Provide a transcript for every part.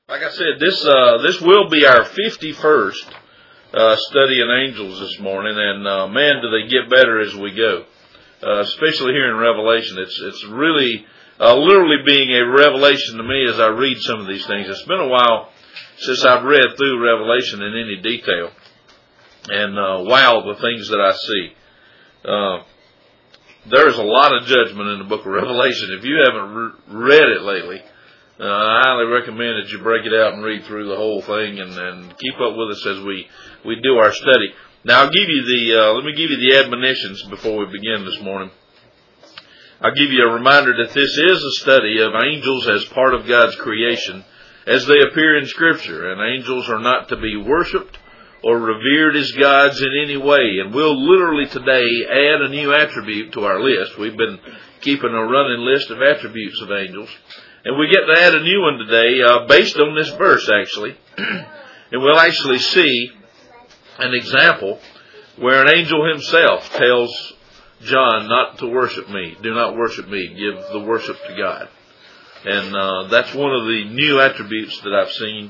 Like I said, this will be our 51st study in angels this morning, and man, do they get better as we go. Especially here in Revelation, it's really literally being a revelation to me as I read some of these things. It's been a while since I've read through Revelation in any detail, and wow, the things that I see. There's a lot of judgment in the book of Revelation. If you haven't read it lately, I highly recommend that you break it out and read through the whole thing and keep up with us as we do our study. Now, let me give you the admonitions before we begin this morning. I'll give you a reminder that this is a study of angels as part of God's creation as they appear in Scripture, and angels are not to be worshipped or revered as gods in any way. And we'll literally today add a new attribute to our list. We've been keeping a running list of attributes of angels. And we get to add a new one today based on this verse, actually. And we'll actually see an example where an angel himself tells John not to worship me. Do not worship me. Give the worship to God. And that's one of the new attributes that I've seen.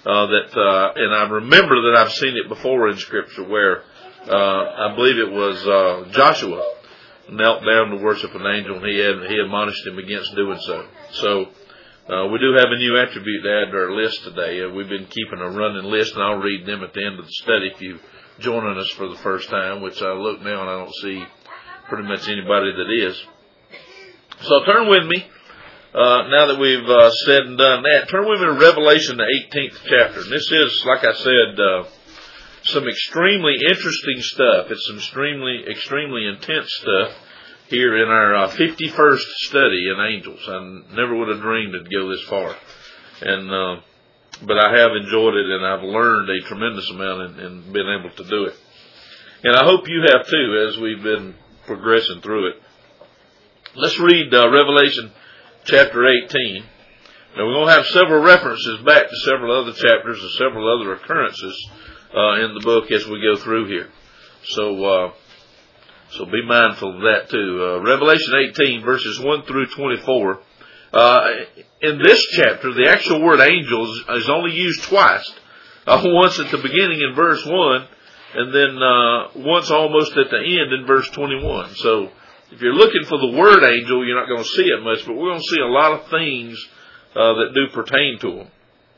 And I remember that I've seen it before in Scripture where I believe it was Joshua knelt down to worship an angel, and he admonished him against doing so. So we do have a new attribute to add to our list today. We've been keeping a running list, and I'll read them at the end of the study if you're joining us for the first time, which I look now and I don't see pretty much anybody that is. So turn with me. Now that we've said and done that, turn with me to Revelation, the 18th chapter. And this is, like I said, some extremely interesting stuff. It's some extremely intense stuff here in our 51st study in angels. I never would have dreamed it'd go this far. And but I have enjoyed it, and I've learned a tremendous amount and been able to do it. And I hope you have too as we've been progressing through it. Let's read Revelation chapter 18. Now we're going to have several references back to several other chapters and several other occurrences in the book as we go through here. So be mindful of that too. Revelation 18 verses 1 through 24. In this chapter, the actual word angel is only used twice. Once at the beginning in verse 1, and then once almost at the end in verse 21. So if you're looking for the word angel, you're not going to see it much, but we're going to see a lot of things that do pertain to them.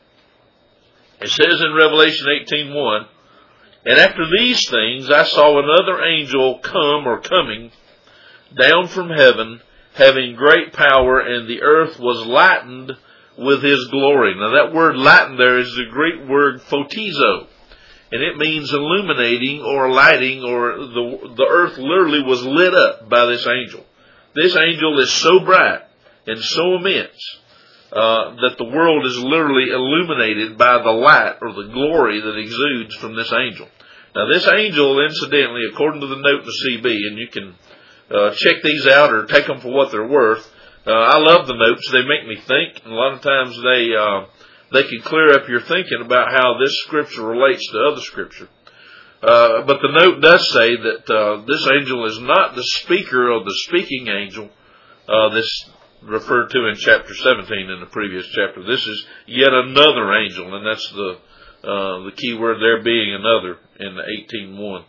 It says in Revelation 18:1, and after these things I saw another angel coming down from heaven, having great power, and the earth was lightened with his glory. Now that word lightened there is the Greek word photizo. And it means illuminating or lighting, or the earth literally was lit up by this angel. This angel is so bright and so immense that the world is literally illuminated by the light or the glory that exudes from this angel. Now this angel, incidentally, according to the note in the CB, and you can check these out or take them for what they're worth. I love the notes. They make me think, and a lot of times they can clear up your thinking about how this scripture relates to other scripture. But the note does say that this angel is not the speaker or the speaking angel. This referred to in chapter 17 in the previous chapter. This is yet another angel, and that's the key word there being another in 18:1.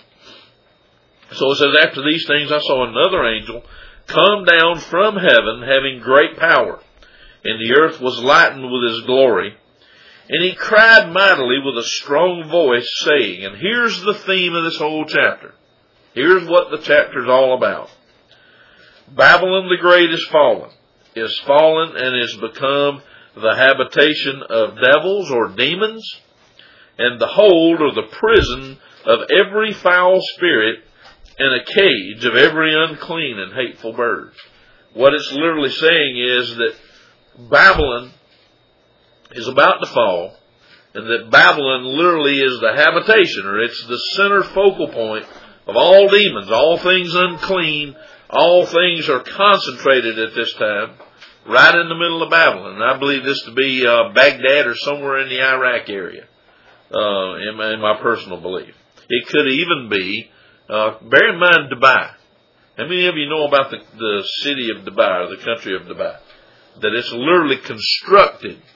So it says, after these things I saw another angel come down from heaven, having great power, and the earth was lightened with his glory. And he cried mightily with a strong voice, saying, and here's the theme of this whole chapter. Here's what the chapter is all about. Babylon the Great is fallen and is become the habitation of devils or demons, and the hold or the prison of every foul spirit, and a cage of every unclean and hateful bird. What it's literally saying is that Babylon is about to fall, and that Babylon literally is the habitation, or it's the center focal point of all demons, all things unclean, all things are concentrated at this time, right in the middle of Babylon. And I believe this to be Baghdad or somewhere in the Iraq area, in my personal belief. It could even be, bear in mind Dubai. How many of you know about the city of Dubai, or the country of Dubai? That it's literally constructed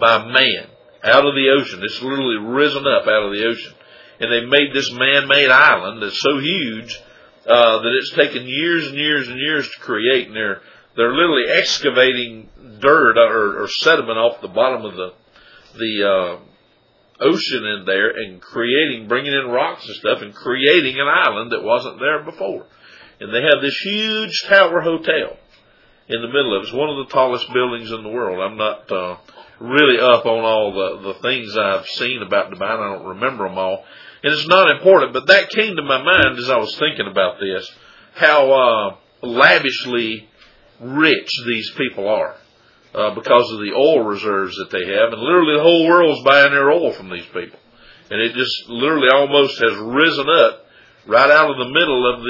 by man out of the ocean. It's literally risen up out of the ocean. And they made this man-made island that's so huge that it's taken years and years and years to create. And they're literally excavating dirt or sediment off the bottom of the ocean in there and bringing in rocks and stuff and creating an island that wasn't there before. And they have this huge tower hotel in the middle of it. It's one of the tallest buildings in the world. I'm not really up on all the things I've seen about Dubai. I don't remember them all. And it's not important, but that came to my mind as I was thinking about this, how lavishly rich these people are because of the oil reserves that they have. And literally the whole world's buying their oil from these people. And it just literally almost has risen up right out of the middle of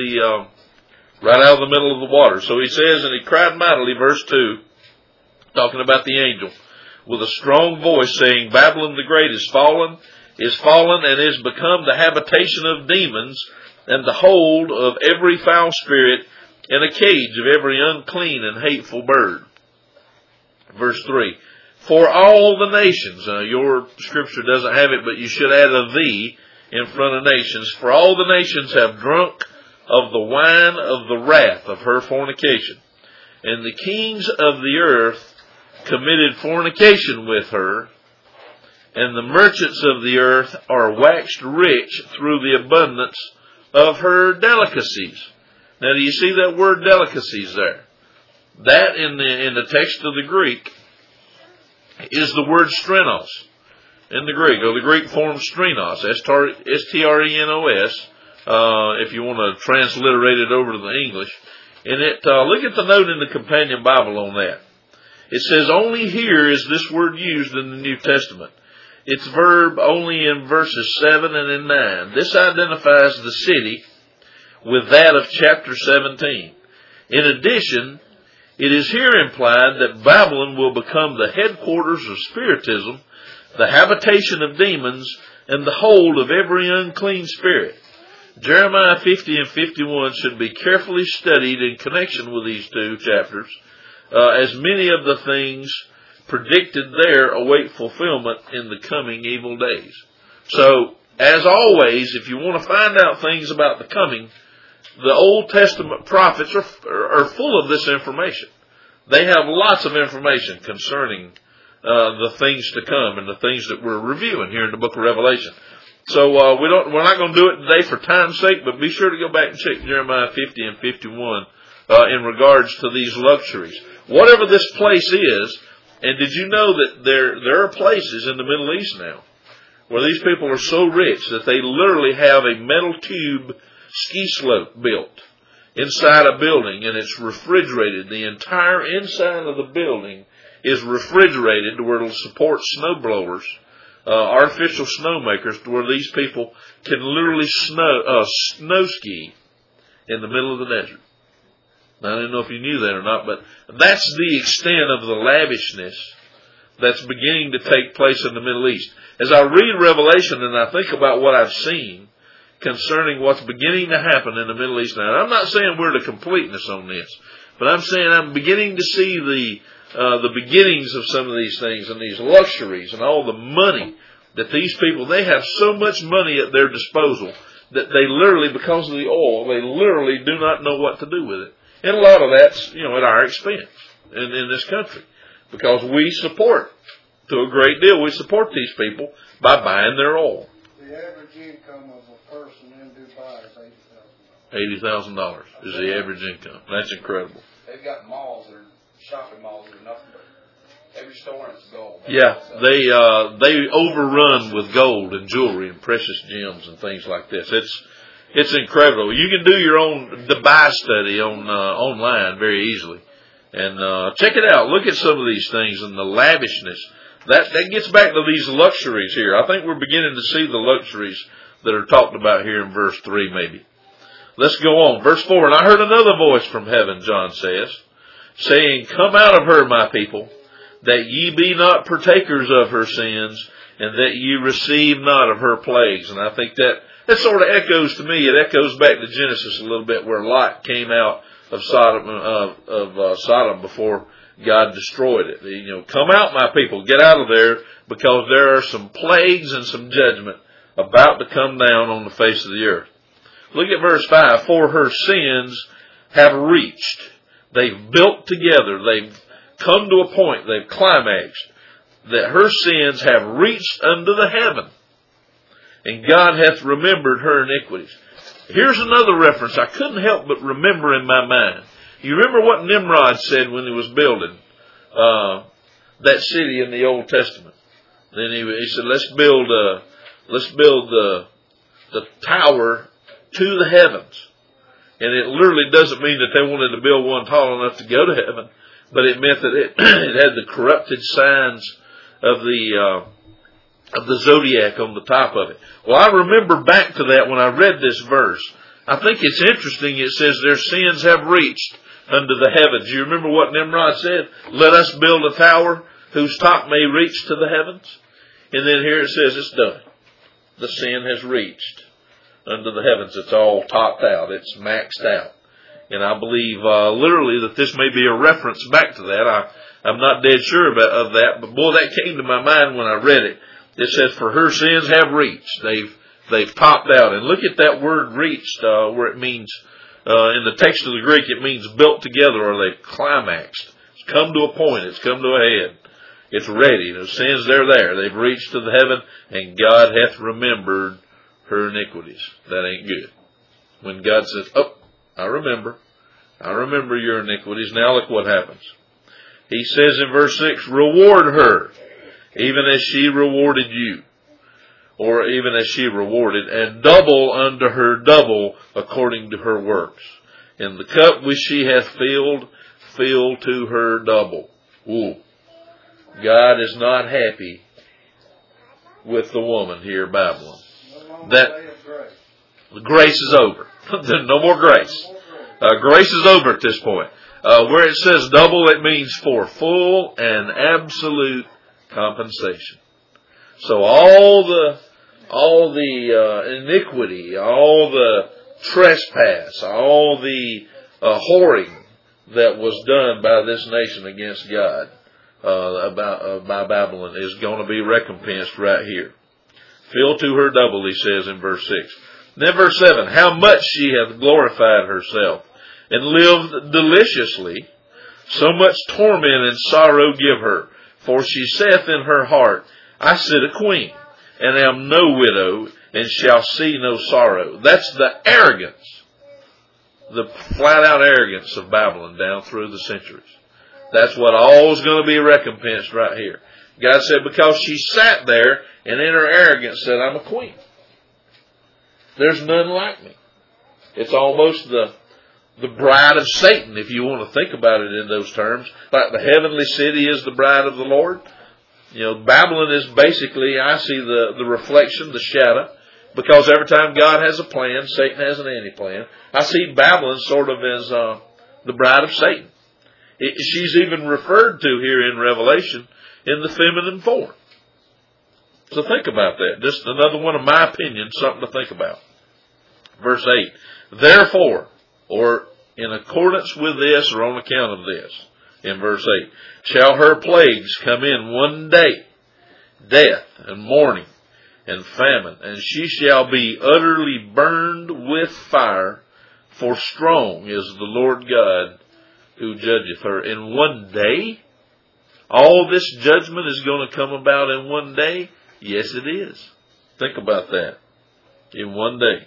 the water. So he says, and he cried mightily, verse 2, talking about the angel, with a strong voice, saying, Babylon the Great is fallen and is become the habitation of demons, and the hold of every foul spirit, and a cage of every unclean and hateful bird. Verse 3, for all the nations, your scripture doesn't have it, but you should add a thee in front of nations, for all the nations have drunk of the wine of the wrath of her fornication, and the kings of the earth committed fornication with her, and the merchants of the earth are waxed rich through the abundance of her delicacies. Now, do you see that word delicacies there? That in the text of the Greek is the word strenos in the Greek, or the Greek form strenos, S-T-R-E-N-O-S, if you want to transliterate it over to the English. And look at the note in the Companion Bible on that. It says, only here is this word used in the New Testament. Its verb only in verses 7 and in 9. This identifies the city with that of chapter 17. In addition, it is here implied that Babylon will become the headquarters of spiritism, the habitation of demons, and the hold of every unclean spirit. Jeremiah 50 and 51 should be carefully studied in connection with these two chapters, as many of the things predicted there await fulfillment in the coming evil days. So, as always, if you want to find out things about the coming, the Old Testament prophets are full of this information. They have lots of information concerning the things to come and the things that we're reviewing here in the book of Revelation. So we're not going to do it today for time's sake, but be sure to go back and check Jeremiah 50 and 51 in regards to these luxuries. Whatever this place is, and did you know that there are places in the Middle East now where these people are so rich that they literally have a metal tube ski slope built inside a building, and it's refrigerated. The entire inside of the building is refrigerated to where it'll support snow blowers, artificial snowmakers, to where these people can literally snow ski in the middle of the desert. Now, I don't know if you knew that or not, but that's the extent of the lavishness that's beginning to take place in the Middle East. As I read Revelation and I think about what I've seen concerning what's beginning to happen in the Middle East now, I'm not saying we're to completeness on this, but I'm saying I'm beginning to see the beginnings of some of these things and these luxuries and all the money that these people, they have so much money at their disposal that they literally, because of the oil, they literally do not know what to do with it. And a lot of that's, at our expense in this country. Because we support, to a great deal, we support these people by buying their oil. The average income of a person in Dubai is $80,000. $80,000 is the average income. That's incredible. They've got malls or shopping malls that are nothing but every store is gold. Yeah, they overrun with gold and jewelry and precious gems and things like this. It's incredible. You can do your own Dubai study online very easily. And check it out. Look at some of these things and the lavishness. That gets back to these luxuries here. I think we're beginning to see the luxuries that are talked about here in verse 3 maybe. Let's go on. Verse 4, and I heard another voice from heaven, John says, saying, come out of her, my people, that ye be not partakers of her sins, and that ye receive not of her plagues. And I think that sort of echoes to me. It echoes back to Genesis a little bit, where Lot came out of Sodom before God destroyed it. Come out, my people, get out of there, because there are some plagues and some judgment about to come down on the face of the earth. Look at verse 5. For her sins have reached. They've built together. They've come to a point. They've climaxed. That her sins have reached unto the heaven. And God hath remembered her iniquities. Here's another reference I couldn't help but remember in my mind. You remember what Nimrod said when he was building that city in the Old Testament? Then he said, let's build the tower to the heavens. And it literally doesn't mean that they wanted to build one tall enough to go to heaven, but it meant that it had the corrupted signs of the zodiac on the top of it. Well, I remember back to that when I read this verse. I think it's interesting. It says their sins have reached unto the heavens. You remember what Nimrod said? Let us build a tower whose top may reach to the heavens. And then here it says it's done. The sin has reached unto the heavens. It's all topped out. It's maxed out. And I believe literally that this may be a reference back to that. I'm not dead sure of that, but boy, that came to my mind when I read it. It says, for her sins have reached. They've topped out. And look at that word reached, where it means, in the text of the Greek, it means built together, or they've climaxed. It's come to a point. It's come to a head. It's ready. The sins, they're there. They've reached to the heaven, and God hath remembered her iniquities. That ain't good. When God says, oh, I remember your iniquities. Now look what happens. He says in verse 6, reward her, even as she rewarded you, or even as she rewarded, and double unto her double according to her works. And the cup which she hath filled, fill to her double. Ooh. God is not happy with the woman here, Babylon. That the grace is over. No more grace. Grace is over at this point. Where it says double, it means for full and absolute compensation. So all the iniquity, all the trespass, all the whoring that was done by this nation against God by Babylon is going to be recompensed right here. Fill to her double, he says in verse 6. Then verse 7, how much she hath glorified herself and lived deliciously, so much torment and sorrow give her. For she saith in her heart, I sit a queen, and am no widow, and shall see no sorrow. That's the arrogance, the flat-out arrogance of Babylon down through the centuries. That's what all is going to be recompensed right here. God said, because she sat there and in her arrogance said, I'm a queen. There's none like me. It's almost the bride of Satan, if you want to think about it in those terms. Like the heavenly city is the bride of the Lord. Babylon is basically, I see the reflection, the shadow, because every time God has a plan, Satan has an anti-plan. I see Babylon sort of as the bride of Satan. She's even referred to here in Revelation in the feminine form. So think about that. Just another one of my opinions, something to think about. Verse 8. Therefore, or in accordance with this, or on account of this, in verse 8, shall her plagues come in one day, death and mourning and famine, and she shall be utterly burned with fire, for strong is the Lord God who judgeth her. In one day? All this judgment is going to come about in one day? Yes, it is. Think about that. In one day.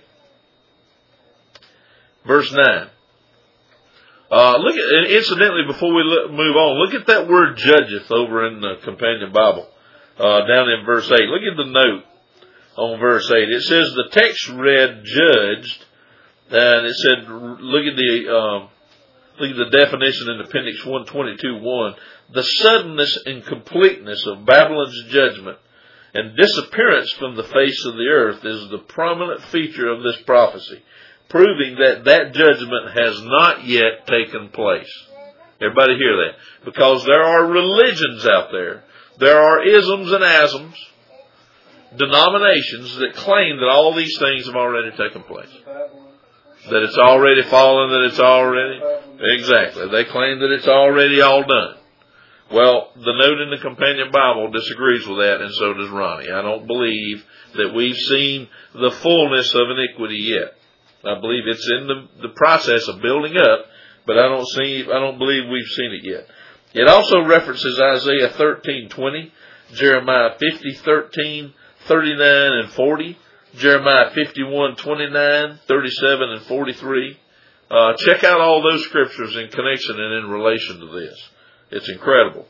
Verse 9. Incidentally, before we move on, look at that word judgeth over in the Companion Bible, down in verse 8. Look at the note on verse 8. It says the text read judged, and it said, look at the definition in Appendix 122:1. The suddenness and completeness of Babylon's judgment and disappearance from the face of the earth is the prominent feature of this prophecy, proving that judgment has not yet taken place. Everybody hear that? Because there are religions out there. There are isms and asms, denominations that claim that all these things have already taken place. That it's already fallen, that it's already... Exactly. They claim that it's already all done. Well, the note in the Companion Bible disagrees with that, and so does Ronnie. I don't believe that we've seen the fullness of iniquity yet. I believe it's in the process of building up, but I don't believe we've seen it yet. It also references Isaiah 13:20, Jeremiah 50:13, 39 and 40, Jeremiah 51:29, 37 and 43. Check out all those scriptures in connection and in relation to this. It's incredible.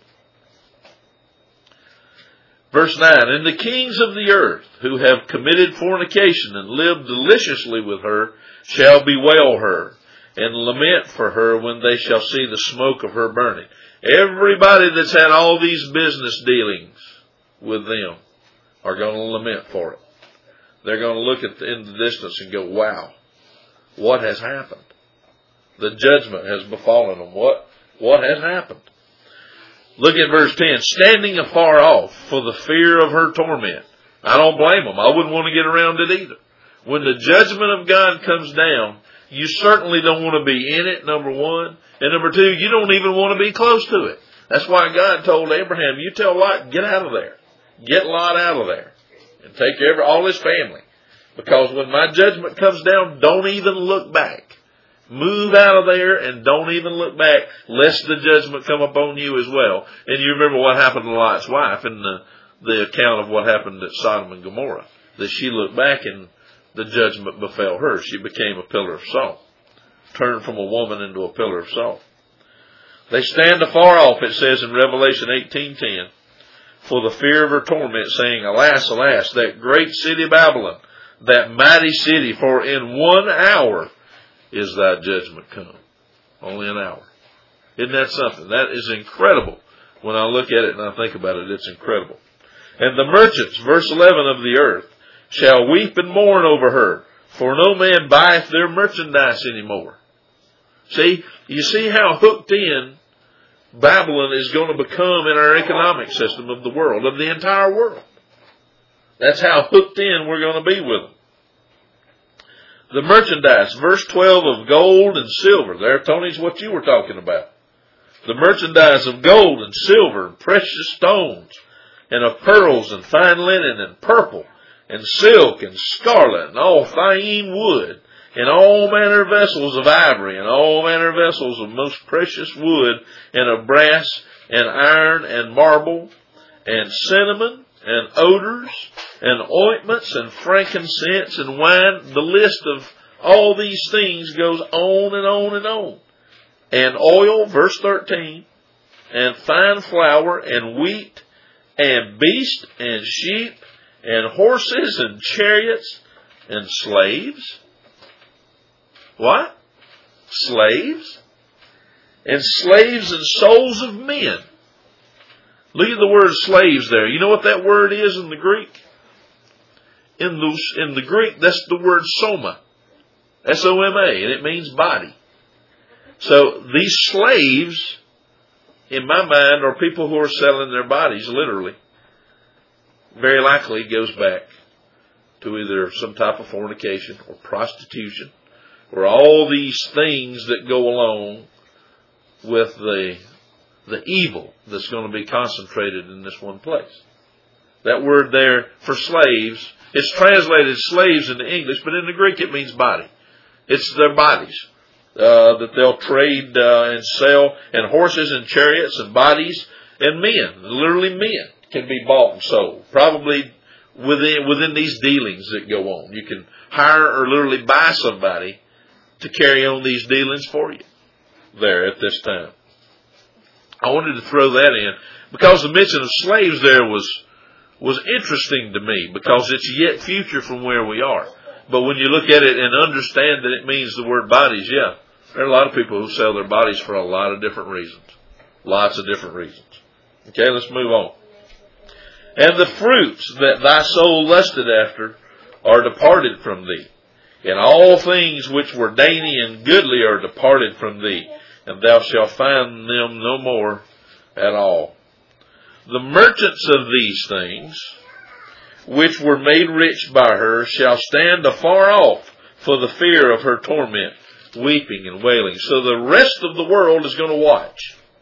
Verse 9, and the kings of the earth who have committed fornication and lived deliciously with her shall bewail her and lament for her when they shall see the smoke of her burning. Everybody that's had all these business dealings with them are going to lament for it. They're going to look in the distance and go, wow, what has happened? The judgment has befallen them. What has happened? Look at verse 10. Standing afar off for the fear of her torment. I don't blame them. I wouldn't want to get around it either. When the judgment of God comes down, you certainly don't want to be in it, number one. And number two, you don't even want to be close to it. That's why God told Abraham, you tell Lot, get out of there. Get Lot out of there. And take all his family. Because when my judgment comes down, don't even look back. Move out of there and don't even look back, lest the judgment come upon you as well. And you remember what happened to Lot's wife in the account of what happened at Sodom and Gomorrah. That she looked back and the judgment befell her. She became a pillar of salt. Turned from a woman into a pillar of salt. They stand afar off, it says in Revelation 18:10, for the fear of her torment, saying, alas, alas, that great city Babylon, that mighty city, for in 1 hour is thy judgment come. Only an hour. Isn't that something? That is incredible. When I look at it and I think about it, it's incredible. And the merchants, verse 11, of the earth shall weep and mourn over her, for no man buyeth their merchandise anymore. See, you see how hooked in Babylon is going to become in our economic system of the world, of the entire world. That's how hooked in we're going to be with them. The merchandise, verse 12, of gold and silver. There, Tony's what you were talking about. The merchandise of gold and silver and precious stones, and of pearls and fine linen and purple and silk and scarlet and all fine wood, and all manner of vessels of ivory, and all manner of vessels of most precious wood, and of brass and iron and marble, and cinnamon and odors, and ointments, and frankincense, and wine. The list of all these things goes on and on and on. And oil, verse 13, and fine flour, and wheat, and beast, and sheep, and horses, and chariots, and slaves. What? Slaves? And slaves and souls of men. Look at the word slaves there. You know what that word is in the Greek? In the Greek, that's the word soma. S-O-M-A, and it means body. So these slaves, in my mind, are people who are selling their bodies, literally. Very likely it goes back to either some type of fornication or prostitution, or all these things that go along with the evil that's going to be concentrated in this one place. That word there for slaves, it's translated slaves into English, but in the Greek it means body. It's their bodies that they'll trade and sell, and horses and chariots and bodies and men. Literally men can be bought and sold. Probably within these dealings that go on. You can hire or literally buy somebody to carry on these dealings for you there at this time. I wanted to throw that in because the mention of slaves there was interesting to me, because it's yet future from where we are. But when you look at it and understand that it means the word bodies, yeah, there are a lot of people who sell their bodies for a lot of different reasons. Lots of different reasons. Okay, let's move on. And the fruits that thy soul lusted after are departed from thee, and all things which were dainty and goodly are departed from thee, and thou shalt find them no more at all. The merchants of these things, which were made rich by her, shall stand afar off for the fear of her torment, weeping and wailing. So the rest of the world is going to watch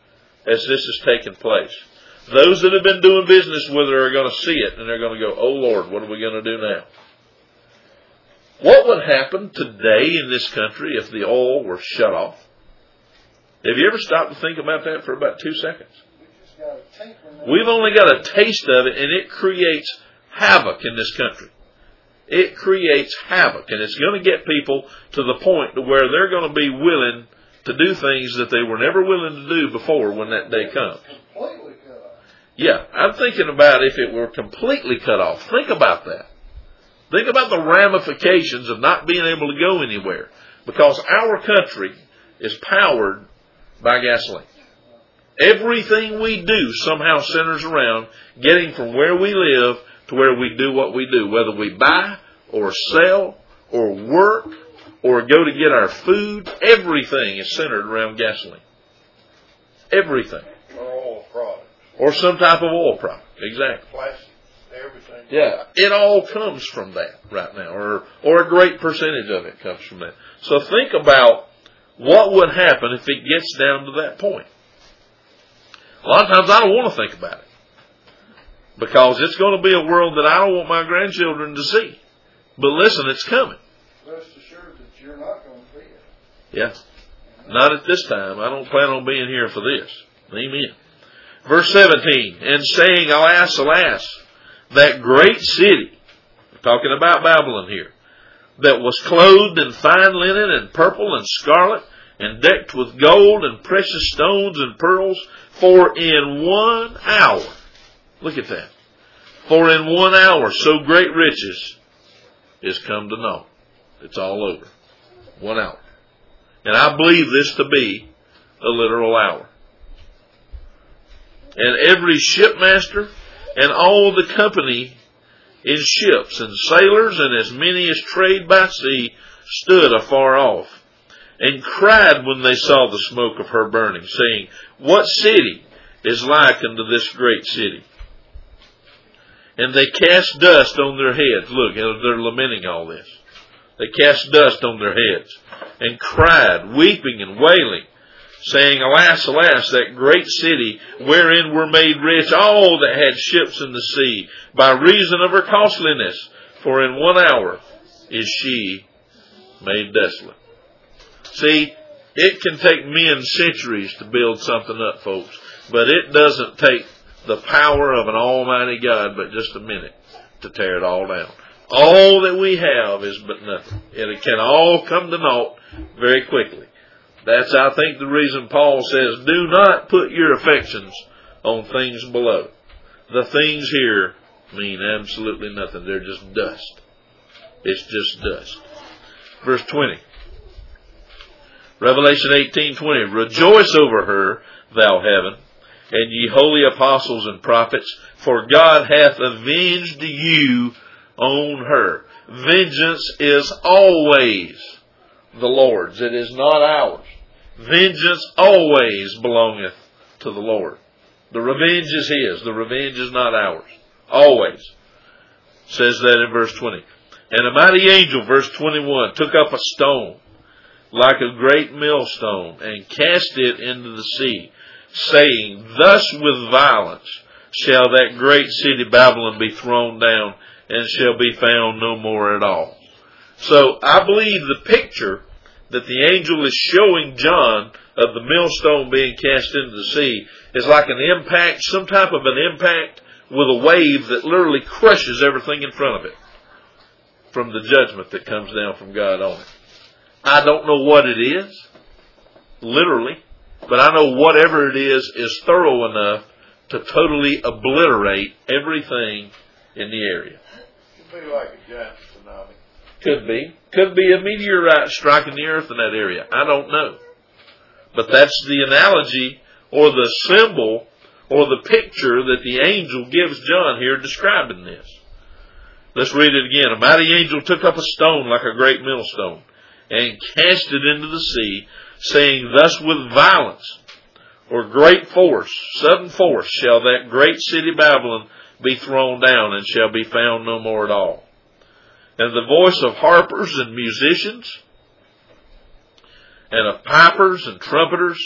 as this is taking place. Those that have been doing business with her are going to see it, and they're going to go, oh Lord, what are we going to do now? What would happen today in this country if the oil were shut off? Have you ever stopped to think about that for about 2 seconds? We've only got a taste of it, and it creates havoc in this country. It creates havoc, and it's going to get people to the point to where they're going to be willing to do things that they were never willing to do before when that day comes. Completely cut off. Yeah, I'm thinking about if it were completely cut off. Think about that. Think about the ramifications of not being able to go anywhere, because our country is powered by gasoline. Everything we do somehow centers around getting from where we live to where we do what we do, whether we buy or sell or work or go to get our food. Everything is centered around gasoline. Everything. Or oil product. Or some type of oil product. Exactly. Plastic. Everything. Yeah. It all comes from that right now, or a great percentage of it comes from that. So think about what would happen if it gets down to that point. A lot of times I don't want to think about it, because it's going to be a world that I don't want my grandchildren to see. But listen, it's coming. Rest assured that you're not going to see it. Yeah. Not at this time. I don't plan on being here for this. Amen. Verse 17, and saying, alas, alas, that great city, talking about Babylon here, that was clothed in fine linen and purple and scarlet, and decked with gold and precious stones and pearls, for in 1 hour, look at that, for in 1 hour so great riches is come to naught. It's all over. 1 hour. And I believe this to be a literal hour. And every shipmaster and all the company in ships and sailors and as many as trade by sea stood afar off, and cried when they saw the smoke of her burning, saying, what city is like unto this great city? And they cast dust on their heads. Look, they're lamenting all this. They cast dust on their heads and cried, weeping and wailing, saying, alas, alas, that great city wherein were made rich all that had ships in the sea, by reason of her costliness, for in 1 hour is she made desolate. See, it can take men centuries to build something up, folks, but it doesn't take the power of an almighty God but just a minute to tear it all down. All that we have is but nothing. And it can all come to naught very quickly. That's, I think, the reason Paul says, do not put your affections on things below. The things here mean absolutely nothing. They're just dust. It's just dust. Verse 20. Revelation 18:20. Rejoice over her, thou heaven, and ye holy apostles and prophets, for God hath avenged you on her. Vengeance is always the Lord's. It is not ours. Vengeance always belongeth to the Lord. The revenge is His. The revenge is not ours. Always. It says that in verse 20. And a mighty angel, verse 21, took up a stone like a great millstone and cast it into the sea, saying, thus with violence shall that great city Babylon be thrown down, and shall be found no more at all. So I believe the picture that the angel is showing John of the millstone being cast into the sea is like an impact, some type of an impact with a wave that literally crushes everything in front of it from the judgment that comes down from God on it. I don't know what it is, literally, but I know whatever it is thorough enough to totally obliterate everything in the area. Could be like a giant tsunami. Could be. Could be a meteorite striking the earth in that area. I don't know. But that's the analogy or the symbol or the picture that the angel gives John here describing this. Let's read it again. A mighty angel took up a stone like a great millstone and cast it into the sea, saying, thus with violence or great force, sudden force, shall that great city Babylon be thrown down, and shall be found no more at all. And the voice of harpers and musicians, and of pipers and trumpeters,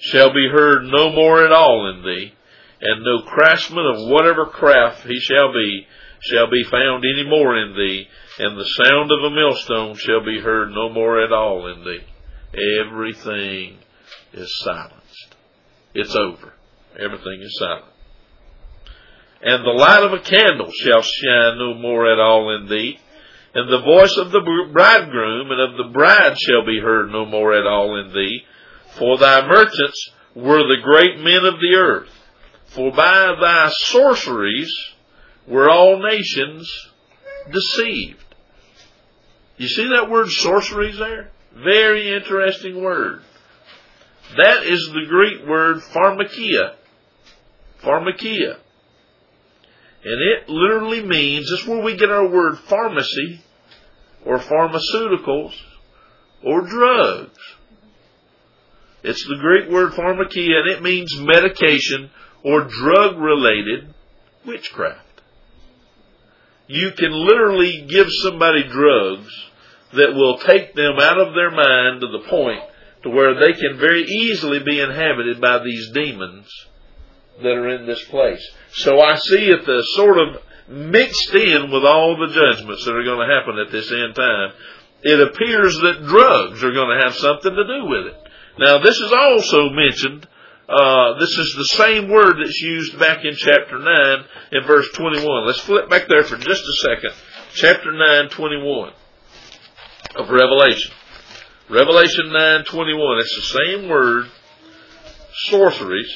shall be heard no more at all in thee, and no craftsman of whatever craft he shall be found any more in thee, and the sound of a millstone shall be heard no more at all in thee. Everything is silenced. It's over. Everything is silent. And the light of a candle shall shine no more at all in thee, and the voice of the bridegroom and of the bride shall be heard no more at all in thee. For thy merchants were the great men of the earth. For by thy sorceries were all nations deceived. You see that word sorceries there? Very interesting word. That is the Greek word pharmakia. Pharmakia. And it literally means, this is where we get our word pharmacy, or pharmaceuticals, or drugs. It's the Greek word pharmakia, and it means medication or drug-related witchcraft. You can literally give somebody drugs that will take them out of their mind to the point to where they can very easily be inhabited by these demons that are in this place. So I see it as sort of mixed in with all the judgments that are going to happen at this end time. It appears that drugs are going to have something to do with it. Now this is also mentioned, this is the same word that's used back in chapter 9 in verse 21. Let's flip back there for just a second. Chapter 9, 21 of Revelation. Revelation 9:21. It's the same word, sorceries.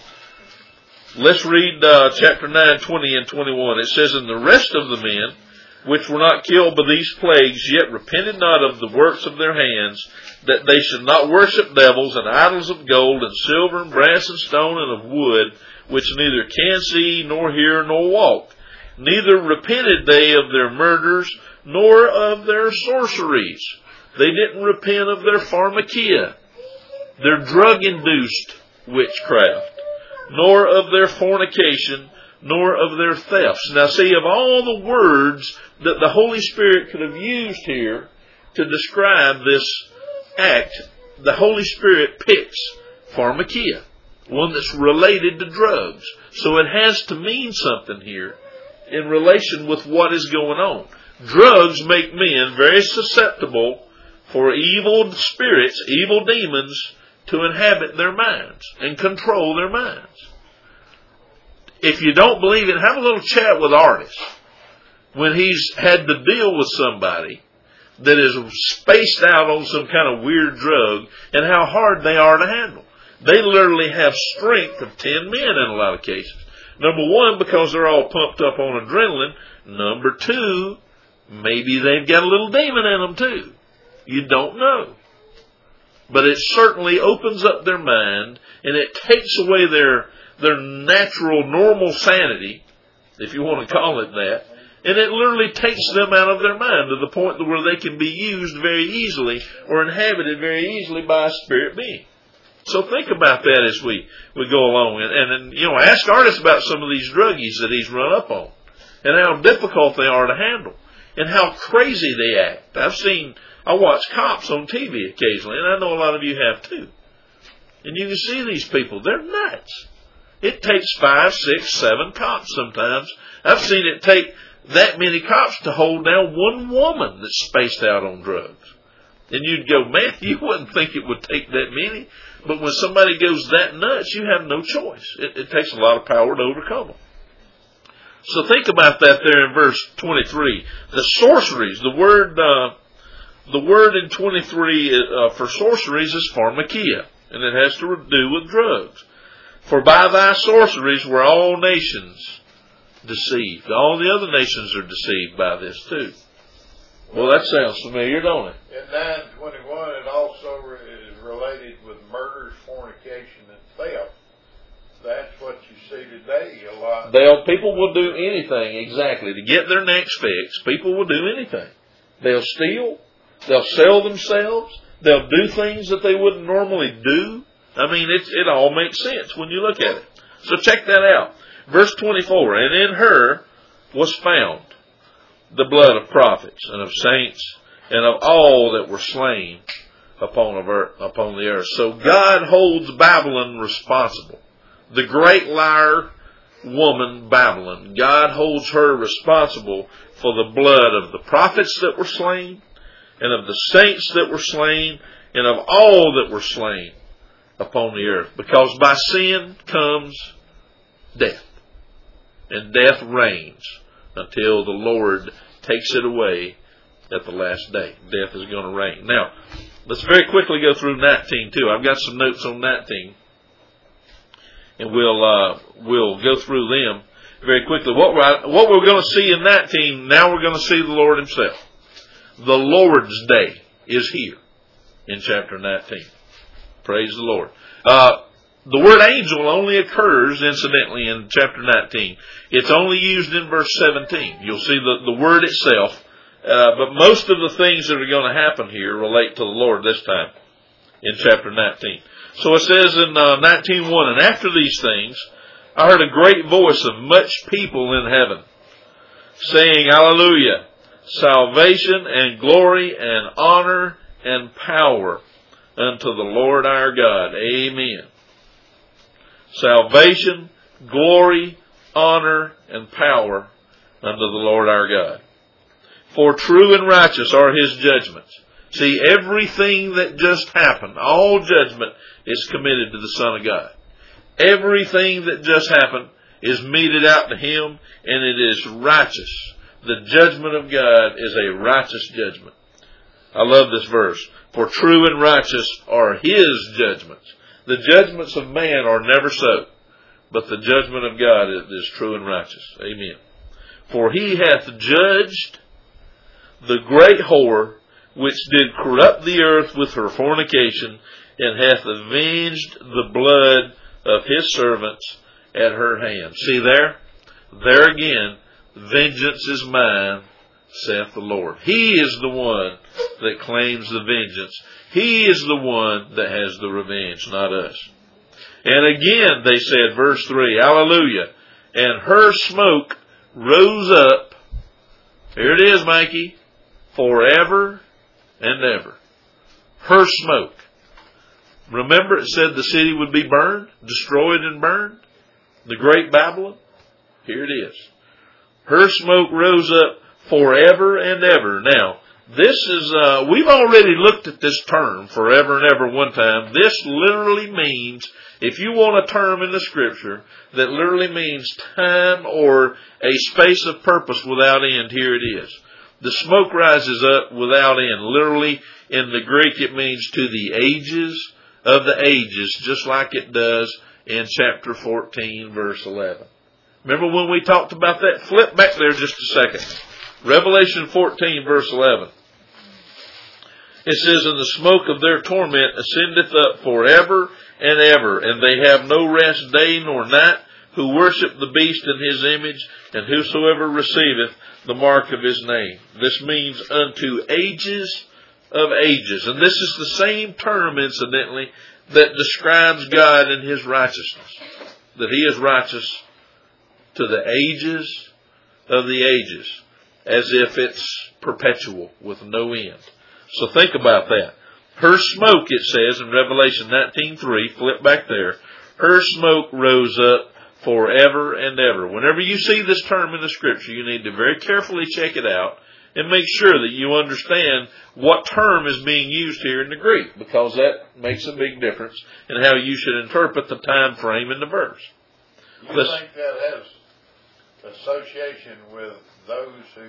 Let's read chapter 9, 20 and 21. It says, And the rest of the men, which were not killed by these plagues, yet repented not of the works of their hands, that they should not worship devils and idols of gold and silver and brass and stone and of wood, which neither can see, nor hear, nor walk. Neither repented they of their murders, nor of their sorceries. They didn't repent of their pharmakia, their drug-induced witchcraft, nor of their fornication, nor of their thefts. Now see, of all the words that the Holy Spirit could have used here to describe this act, the Holy Spirit picks pharmakia, one that's related to drugs. So it has to mean something here in relation with what is going on. Drugs make men very susceptible for evil spirits, evil demons, to inhabit their minds and control their minds. If you don't believe it, have a little chat with Artis when he's had to deal with somebody that is spaced out on some kind of weird drug and how hard they are to handle. They literally have strength of 10 men in a lot of cases. Number one, because they're all pumped up on adrenaline. Number two, maybe they've got a little demon in them too. You don't know. But it certainly opens up their mind, and it takes away their natural, normal sanity, if you want to call it that, and it literally takes them out of their mind to the point where they can be used very easily or inhabited very easily by a spirit being. So think about that as we go along, and ask Artis about some of these druggies that he's run up on, and how difficult they are to handle, and how crazy they act. I watch cops on TV occasionally, and I know a lot of you have too. And you can see these people, they're nuts. It takes 5, 6, 7 cops sometimes. I've seen it take that many cops to hold down one woman that's spaced out on drugs. And you'd go, man, you wouldn't think it would take that many. But when somebody goes that nuts, you have no choice. It takes a lot of power to overcome them. So think about that there in verse 23. The sorceries, the word in 23 for sorceries is pharmakia, and it has to do with drugs. For by thy sorceries were all nations deceived. All the other nations are deceived by this too. Well, that sounds familiar, don't it? In 9:21, it also is related with murders, fornication, and theft. That's what you see today a lot. People will do anything, exactly, to get their necks fixed. People will do anything. They'll steal. They'll sell themselves. They'll do things that they wouldn't normally do. I mean, it all makes sense when you look at it. So check that out. Verse 24, And in her was found the blood of prophets and of saints and of all that were slain upon the earth. So God holds Babylon responsible. The great liar woman, Babylon, God holds her responsible for the blood of the prophets that were slain, and of the saints that were slain, and of all that were slain upon the earth. Because by sin comes death. And death reigns until the Lord takes it away at the last day. Death is going to reign. Now, let's very quickly go through 19 too. I've got some notes on 19. And we'll go through them very quickly. What we're going to see in 19, now we're going to see the Lord Himself. The Lord's Day is here in chapter 19. Praise the Lord. The word angel only occurs, incidentally, in chapter 19. It's only used in verse 17. You'll see the word itself. But most of the things that are going to happen here relate to the Lord this time in chapter 19. So it says in 19:1, and after these things, I heard a great voice of much people in heaven, saying, Hallelujah! Salvation and glory and honor and power unto the Lord our God. Amen. Salvation, glory, honor, and power unto the Lord our God. For true and righteous are His judgments. See, everything that just happened, all judgment is committed to the Son of God. Everything that just happened is meted out to Him, and it is righteous. The judgment of God is a righteous judgment. I love this verse. For true and righteous are His judgments. The judgments of man are never so, but the judgment of God is true and righteous. Amen. For He hath judged the great whore, which did corrupt the earth with her fornication, and hath avenged the blood of His servants at her hand. See there again, vengeance is mine, saith the Lord. He is the one that claims the vengeance. He is the one that has the revenge, not us. And again they said, verse 3, Hallelujah. And her smoke rose up, here it is, Mikey, forever and ever. Her smoke. Remember it said the city would be burned, destroyed and burned? The great Babylon? Here it is. Her smoke rose up forever and ever. Now, this is, we've already looked at this term, forever and ever, one time. This literally means, if you want a term in the Scripture that literally means time or a space of purpose without end, here it is. The smoke rises up without end. Literally, in the Greek, it means to the ages of the ages, just like it does in chapter 14, verse 11. Remember when we talked about that? Flip back there just a second. Revelation 14, verse 11. It says, And the smoke of their torment ascendeth up forever and ever, and they have no rest day nor night, who worship the beast in his image, and whosoever receiveth the mark of his name. This means unto ages of ages. And this is the same term, incidentally, that describes God and His righteousness. That He is righteous to the ages of the ages, as if it's perpetual with no end. So think about that. Her smoke, it says in Revelation 19:3, flip back there, her smoke rose up forever and ever. Whenever you see this term in the Scripture, you need to very carefully check it out and make sure that you understand what term is being used here in the Greek, because that makes a big difference in how you should interpret the time frame in the verse. Do you think that has association with those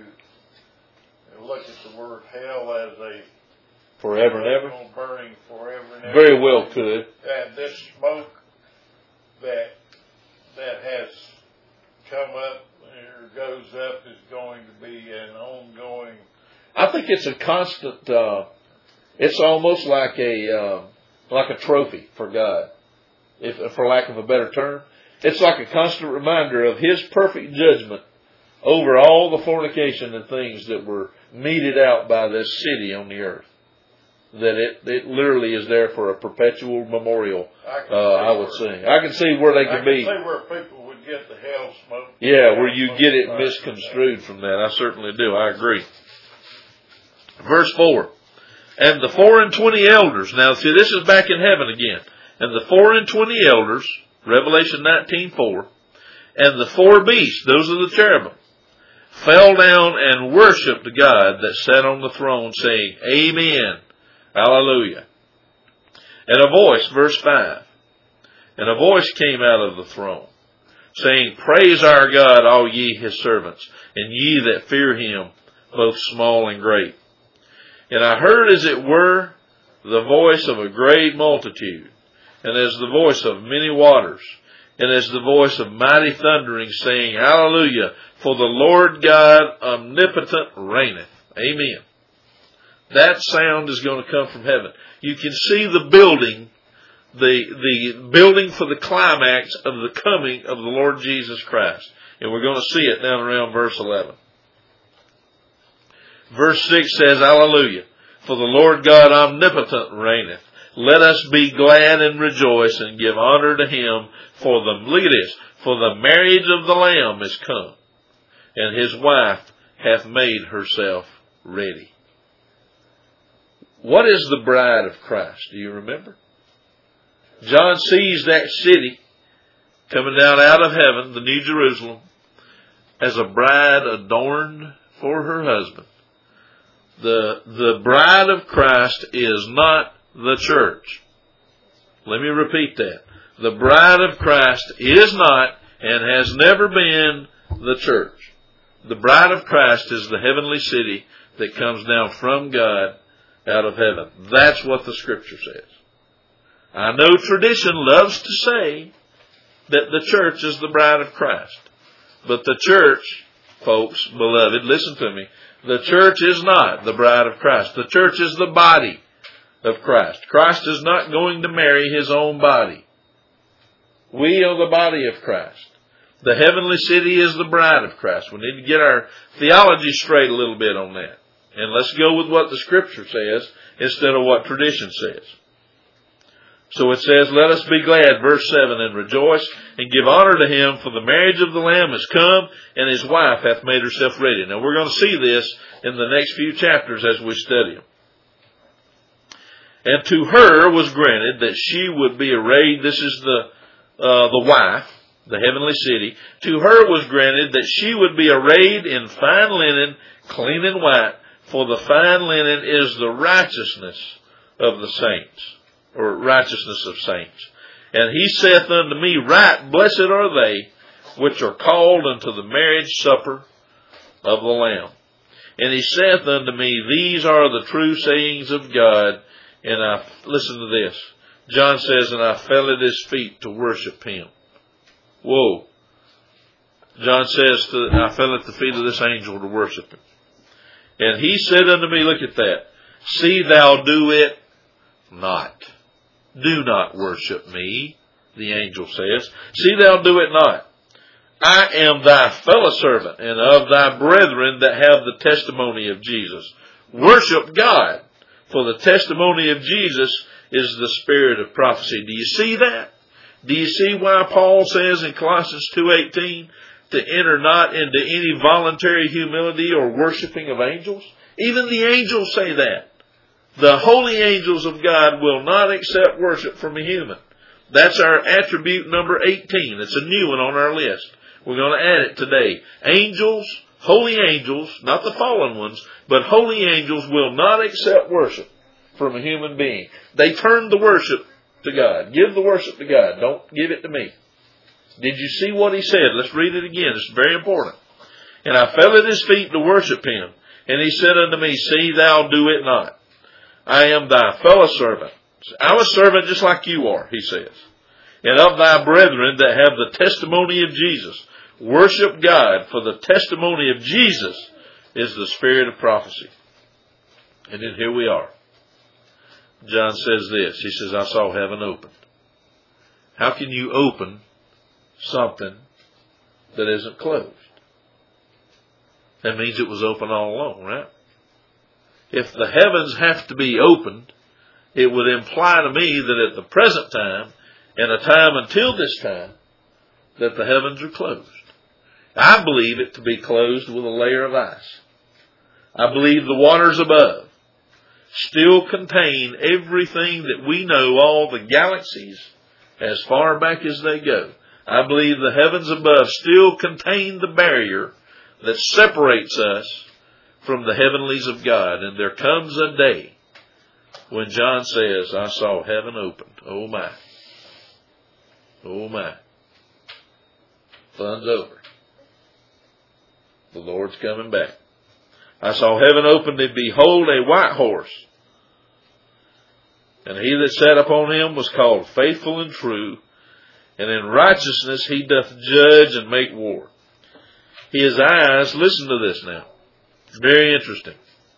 who look at the word hell as a forever and ever? Burning forever and ever? Very well could. And this smoke that has come up or goes up is going to be an ongoing. I think it's a constant. It's almost like a trophy for God, if for lack of a better term. It's like a constant reminder of His perfect judgment over all the fornication and things that were meted out by this city on the earth. That it literally is there for a perpetual memorial. I would say. I can see where they can be. I can see where people would get the hell smoke. Yeah, where you get it misconstrued from that. I certainly do. I agree. Verse 4. And the 24 elders, now see, this is back in heaven again. And the 24 elders, Revelation 19:4, and the 4 beasts, those are the cherubim, fell down and worshipped God that sat on the throne, saying, Amen, Hallelujah. And a voice, verse 5, and a voice came out of the throne, saying, Praise our God, all ye his servants, and ye that fear him, both small and great. And I heard as it were the voice of a great multitude, and as the voice of many waters, and as the voice of mighty thundering, saying, Hallelujah, for the Lord God omnipotent reigneth. Amen. That sound is going to come from heaven. You can see the building, the building for the climax of the coming of the Lord Jesus Christ. And we're going to see it down around verse 11. Verse 6 says, Hallelujah, for the Lord God omnipotent reigneth. Let us be glad and rejoice and give honor to him, for the marriage of the Lamb is come, and his wife hath made herself ready. What is the bride of Christ? Do you remember? John sees that city coming down out of heaven, the New Jerusalem, as a bride adorned for her husband. The bride of Christ is not the church. Let me repeat that. The bride of Christ is not and has never been the church. The bride of Christ is the heavenly city that comes down from God out of heaven. That's what the Scripture says. I know tradition loves to say that the church is the bride of Christ. But the church, folks, beloved, listen to me. The church is not the bride of Christ. The church is the body of Christ. Christ is not going to marry his own body. We are the body of Christ. The heavenly city is the bride of Christ. We need to get our theology straight a little bit on that. And let's go with what the Scripture says instead of what tradition says. So it says, Let us be glad, verse 7, and rejoice and give honor to him, for the marriage of the Lamb is come, and his wife hath made herself ready. Now we're going to see this in the next few chapters as we study them. And to her was granted that she would be arrayed, this is the wife, the heavenly city. To her was granted that she would be arrayed in fine linen, clean and white, for the fine linen is the righteousness of the saints, or righteousness of saints. And he saith unto me, Right blessed are they which are called unto the marriage supper of the Lamb. And he saith unto me, These are the true sayings of God. And listen to this. John says, And I fell at his feet to worship him. Whoa. John says, I fell at the feet of this angel to worship him. And he said unto me, look at that. See thou do it not. Do not worship me, the angel says. See thou do it not. I am thy fellow servant and of thy brethren that have the testimony of Jesus. Worship God, for the testimony of Jesus is the spirit of prophecy. Do you see that? Do you see why Paul says in Colossians 2:18 to enter not into any voluntary humility or worshiping of angels? Even the angels say that. The holy angels of God will not accept worship from a human. That's our attribute number 18. It's a new one on our list. We're going to add it today. Angels, holy angels, not the fallen ones, but holy angels will not accept worship from a human being. They turn the worship to God. Give the worship to God. Don't give it to me. Did you see what he said? Let's read it again. It's very important. And I fell at his feet to worship him. And he said unto me, See thou do it not. I am thy fellow servant. I'm a servant just like you are, he says. And of thy brethren that have the testimony of Jesus. Worship God, for the testimony of Jesus is the spirit of prophecy. And then here we are. John says this. He says, I saw heaven opened. How can you open something that isn't closed? That means it was open all along, right? If the heavens have to be opened, it would imply to me that at the present time, and a time until this time, that the heavens are closed. I believe it to be closed with a layer of ice. I believe the waters above still contain everything that we know, all the galaxies, as far back as they go. I believe the heavens above still contain the barrier that separates us from the heavenlies of God. And there comes a day when John says, I saw heaven opened. Oh my. Oh my. Fun's over. The Lord's coming back. I saw heaven opened, and behold, a white horse. And he that sat upon him was called Faithful and True, and in righteousness he doth judge and make war. His eyes, listen to this now, very interesting.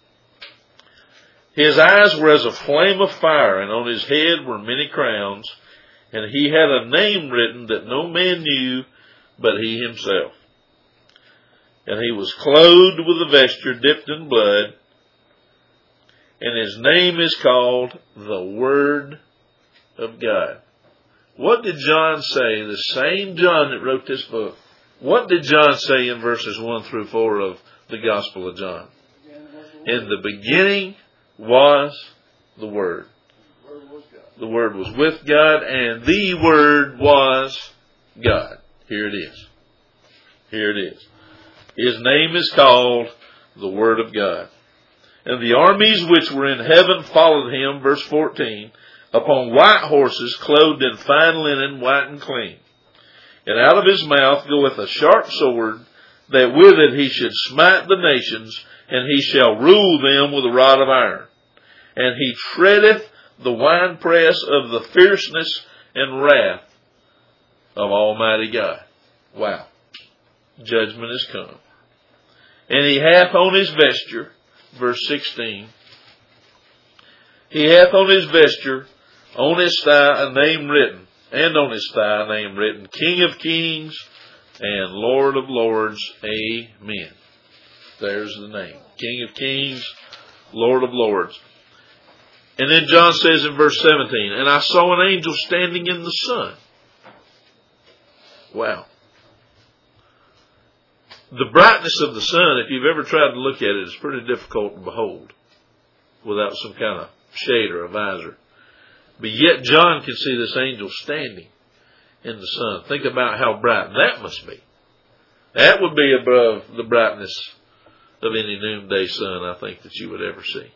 His eyes were as a flame of fire, and on his head were many crowns, and he had a name written that no man knew but he himself. And he was clothed with a vesture dipped in blood, and his name is called the Word of God. What did John say? The same John that wrote this book. What did John say in verses 1 through 4 of the Gospel of John? In the beginning was the Word. The Word was with God, and the Word was God. Here it is. Here it is. His name is called the Word of God. And the armies which were in heaven followed him, verse 14, upon white horses clothed in fine linen, white and clean. And out of his mouth goeth a sharp sword, that with it he should smite the nations, and he shall rule them with a rod of iron. And he treadeth the winepress of the fierceness and wrath of Almighty God. Wow. Judgment is come. And he hath on his vesture, verse 16, he hath on his vesture, on his thigh a name written, and on his thigh a name written, King of Kings and Lord of Lords. Amen. There's the name. King of Kings, Lord of Lords. And then John says in verse 17, and I saw an angel standing in the sun. Wow. The brightness of the sun, if you've ever tried to look at it, is pretty difficult to behold without some kind of shade or a visor. But yet John can see this angel standing in the sun. Think about how bright that must be. That would be above the brightness of any noonday sun, I think, that you would ever see.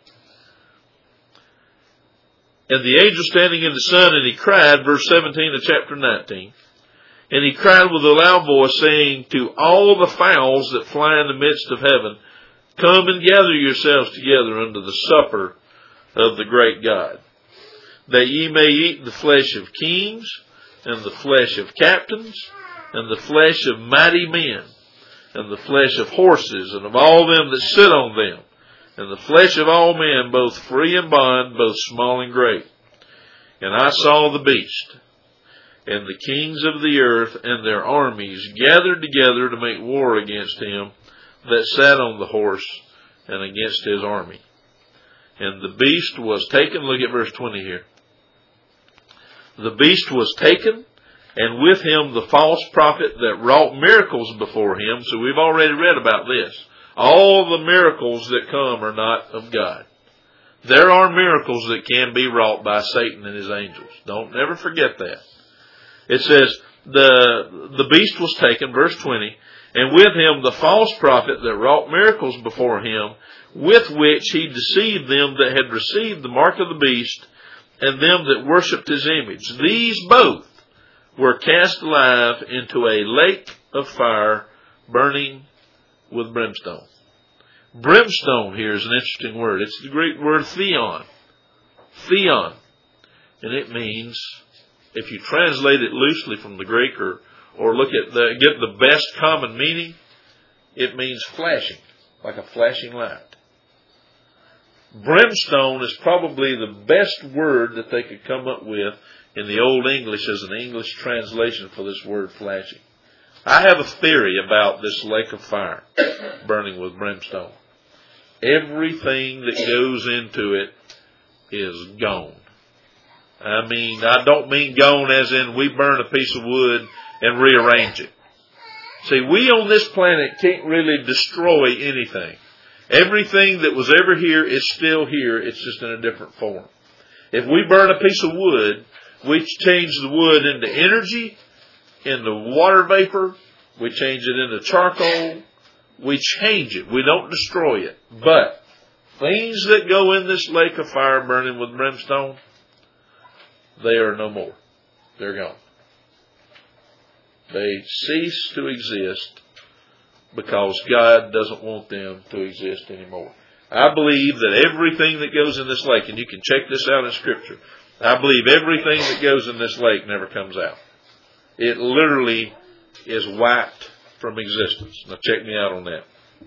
And the angel standing in the sun, and he cried, verse 17 of chapter 19, and he cried with a loud voice, saying to all the fowls that fly in the midst of heaven, come and gather yourselves together unto the supper of the great God, that ye may eat the flesh of kings, and the flesh of captains, and the flesh of mighty men, and the flesh of horses, and of all them that sit on them, and the flesh of all men, both free and bond, both small and great. And I saw the beast, and the kings of the earth and their armies gathered together to make war against him that sat on the horse and against his army. And the beast was taken, look at verse 20 here. The beast was taken, and with him the false prophet that wrought miracles before him. So we've already read about this. All the miracles that come are not of God. There are miracles that can be wrought by Satan and his angels. Don't never forget that. It says, the beast was taken, verse 20, and with him the false prophet that wrought miracles before him, with which he deceived them that had received the mark of the beast, and them that worshipped his image. These both were cast alive into a lake of fire, burning with brimstone. Brimstone here is an interesting word. It's the Greek word theon. Theon. And it means, if you translate it loosely from the Greek or look at get the best common meaning, it means flashing, like a flashing light. Brimstone is probably the best word that they could come up with in the Old English as an English translation for this word flashing. I have a theory about this lake of fire burning with brimstone. Everything that goes into it is gone. I mean, I don't mean gone as in we burn a piece of wood and rearrange it. See, we on this planet can't really destroy anything. Everything that was ever here is still here. It's just in a different form. If we burn a piece of wood, we change the wood into energy, into water vapor. We change it into charcoal. We change it. We don't destroy it. But things that go in this lake of fire burning with brimstone, they are no more. They're gone. They cease to exist because God doesn't want them to exist anymore. I believe that everything that goes in this lake, and you can check this out in Scripture, I believe everything that goes in this lake never comes out. It literally is wiped from existence. Now check me out on that.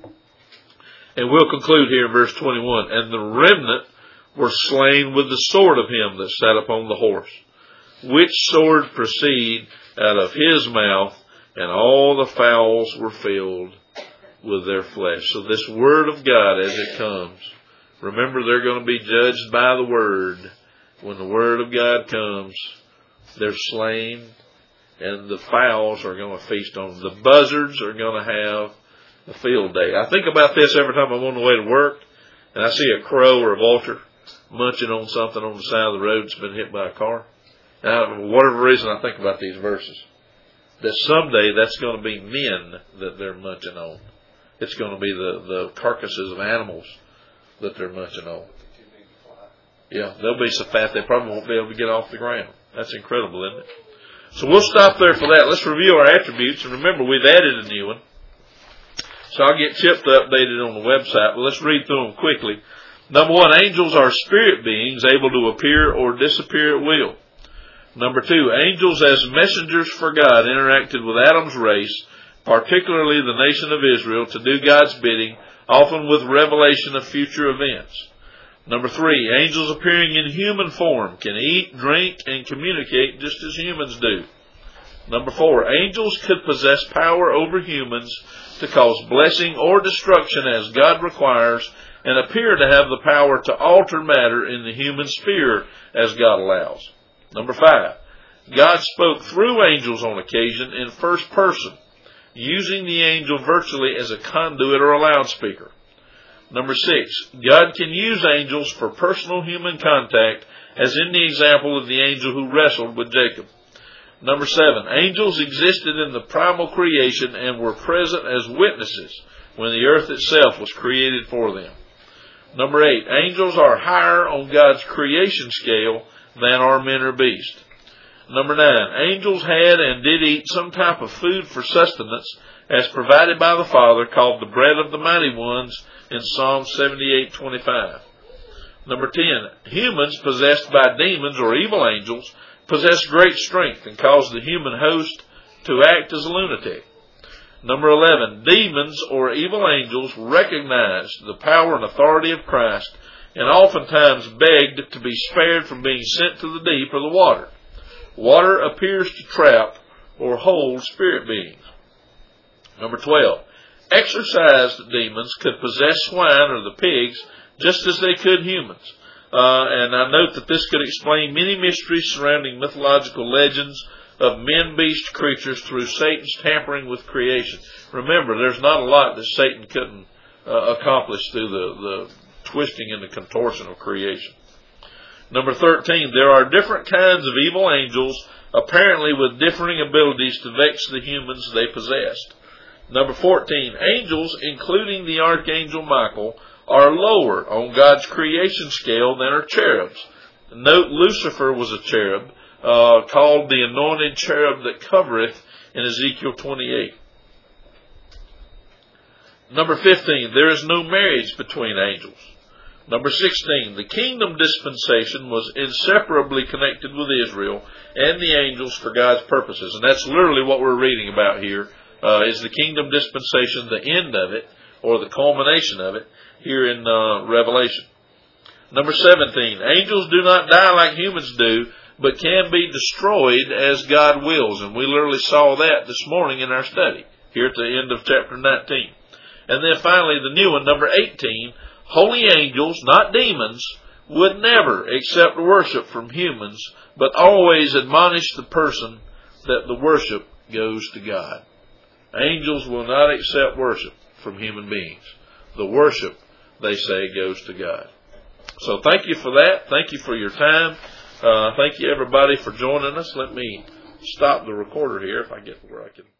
And we'll conclude here in verse 21. And the remnant were slain with the sword of him that sat upon the horse, which sword proceed out of his mouth, and all the fowls were filled with their flesh. So this word of God as it comes, remember they're going to be judged by the word. When the word of God comes, they're slain, and the fowls are going to feast on them. The buzzards are going to have a field day. I think about this every time I'm on the way to work, and I see a crow or a vulture munching on something on the side of the road that's been hit by a car. Now, for whatever reason, I think about these verses. That someday that's going to be men that they're munching on. It's going to be the carcasses of animals that they're munching on. Yeah, they'll be so fat they probably won't be able to get off the ground. That's incredible, isn't it? So we'll stop there for that. Let's review our attributes. And remember, we've added a new one. So I'll get Chip to update it on the website. But let's read through them quickly. Number one, angels are spirit beings able to appear or disappear at will. Number two, angels as messengers for God interacted with Adam's race, particularly the nation of Israel, to do God's bidding, often with revelation of future events. Number three, angels appearing in human form can eat, drink, and communicate just as humans do. Number four, angels could possess power over humans to cause blessing or destruction as God requires, and appear to have the power to alter matter in the human sphere as God allows. Number five, God spoke through angels on occasion in first person, using the angel virtually as a conduit or a loudspeaker. Number six, God can use angels for personal human contact, as in the example of the angel who wrestled with Jacob. Number seven, angels existed in the primal creation and were present as witnesses when the earth itself was created for them. Number eight, angels are higher on God's creation scale than are men or beasts. Number nine, angels had and did eat some type of food for sustenance as provided by the Father, called the bread of the mighty ones in Psalm 78:25. Number 10, humans possessed by demons or evil angels possess great strength and cause the human host to act as a lunatic. Number 11, demons or evil angels recognized the power and authority of Christ and oftentimes begged to be spared from being sent to the deep or the water. Water appears to trap or hold spirit beings. Number 12, exorcised demons could possess swine or the pigs just as they could humans. And I note that this could explain many mysteries surrounding mythological legends of men-beast creatures through Satan's tampering with creation. Remember, there's not a lot that Satan couldn't accomplish through the twisting and the contortion of creation. Number 13, there are different kinds of evil angels, apparently with differing abilities to vex the humans they possessed. Number 14, angels, including the archangel Michael, are lower on God's creation scale than are cherubs. Note Lucifer was a cherub, called the anointed cherub that covereth in Ezekiel 28. Number 15, there is no marriage between angels. Number 16, the kingdom dispensation was inseparably connected with Israel and the angels for God's purposes. And that's literally what we're reading about here, is the kingdom dispensation, the end of it, or the culmination of it, here in Revelation. Number 17, angels do not die like humans do, but can be destroyed as God wills. And we literally saw that this morning in our study, here at the end of chapter 19. And then finally, the new one, number 18, holy angels, not demons, would never accept worship from humans, but always admonish the person that the worship goes to God. Angels will not accept worship from human beings. The worship they say goes to God. So thank you for that. Thank you for your time. Thank you everybody for joining us. Let me stop the recorder here if I get where I can.